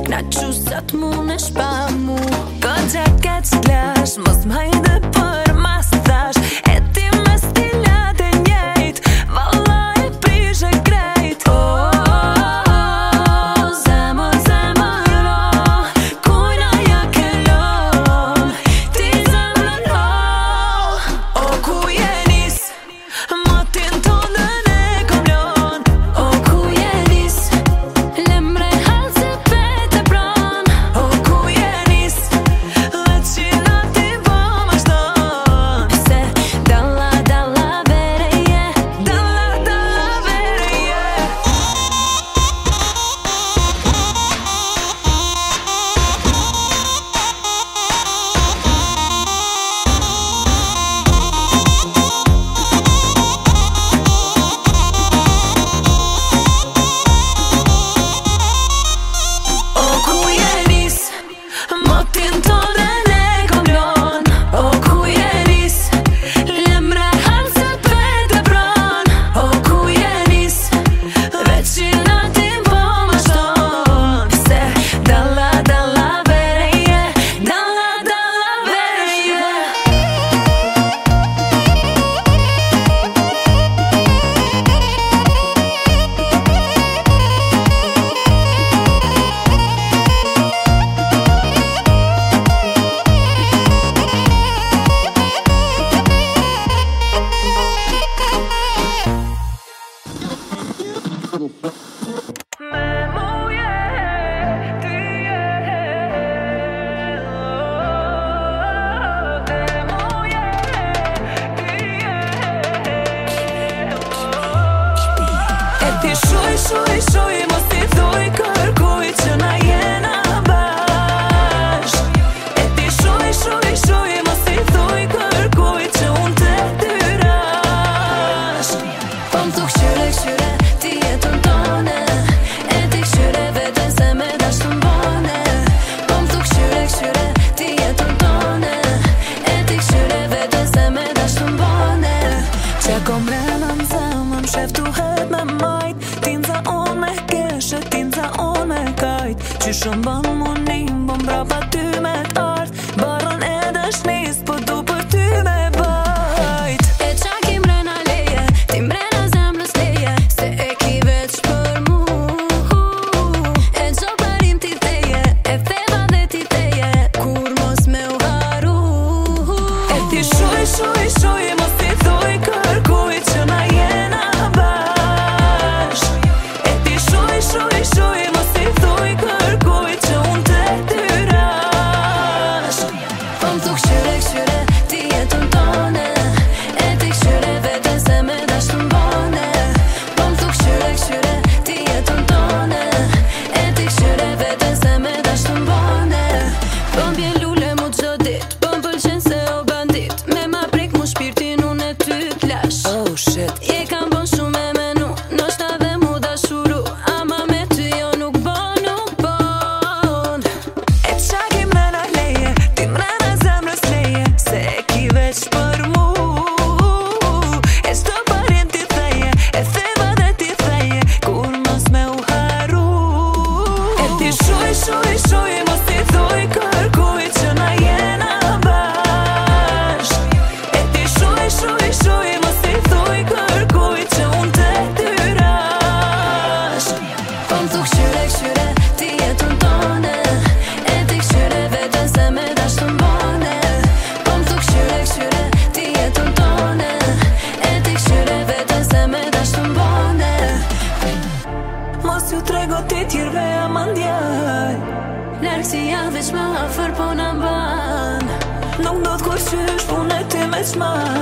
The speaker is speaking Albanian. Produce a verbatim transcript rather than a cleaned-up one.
Knaqu sa t'munesh pa mu Goxha keq t'lash Mos m'hajde për mas thash E ti me stilat e njejt Valla e prish e krejt Oh, oh, oh, zemër, zemër, oh Kujna ja ke lon Ti zemrën, oh Oh, ku je nis Motin tonën e kom lon Oh, ku je nis Lemre halë se pete pran Oh, ku je nis Veç që na ti po më shton Se dalla, dalla vere je Dalla, dalla vere je Oh, ku je nis Motin tonën e kom lon Oh, ku je nis Lemre halë se pete pran Oh, ku je nis Veç që na ti po më shton Se dalla, dalla vere je Dalla, dalla vere je Me muje, ti je Me muje, ti je E ti shuj, shuj, shuj Mos t'i thuj kërkuj që na jena bashk E ti shuj, shuj, shuj Mos t'i thuj kërkuj që unë te tyrash Po m'thu këshyre, këshyre Ti jetën tone E ti këshyre vete se me dash të mbone Po m'thu këshyre, këshyre Ti jetën tone E ti këshyre vete se me dash të mbone Që kom rena m'zemën Shef tu het me majt Ti nca on me keshe Ti nca on me kajt Që shëmbën munim Po mbrapa ty me t'art Barën e dashnis Po du për ty me bajt E qa ki mrena leje Ti mrena zemrës leje Se e ki veç për mu E gjo parim ti theje E theva dhe ti theje Kur mos me u haru E ti shuj, shuj, shuj Mos ti thuj kërkuj që na jena bashk E ti shuj, shuj, shuj Mos ti thuj kërkuj që unë te tyrash Po m'thu këshyre, këshyre Ti jetën tone E ti këshyre vete se me dash të mbone Po m'thu këshyre, këshyre Ti jetën tone E ti këshyre vete se me dash të mbone Po m'bjen lule mu gjo dit Po m'pëlqen se o bandit Me ma prek mu shpirtin unë e ty t'lash Oh shit Je kam bon shumë e menu Noshta dhe mu dashuru Ama me ty jo nuk bon, nuk bon E qa ki mrena leje Ti mrena zemrës leje Se e ki veç për mu E shto parin ti theje E theva dhe ti theje Kur mos me u haru E ti shuj, shuj, shuj Mos ti thuj kërkuj që na jena bashk E ti shuj, shuj, shuj Mos ti thuj kërkuj që unë te tyrash Po m'thu këshyre, këshyre Ti jetën tone E ti këshyre vete se me dash të mbone Po m'thu këshyre, këshyre Ti jetën tone E ti këshyre vete se me dash të mbone Mos ju trego ti tjerve a mandjaj Larkë si ja veç ma afer po na ban Nuk do t'kur qysh punë e ti me qmaj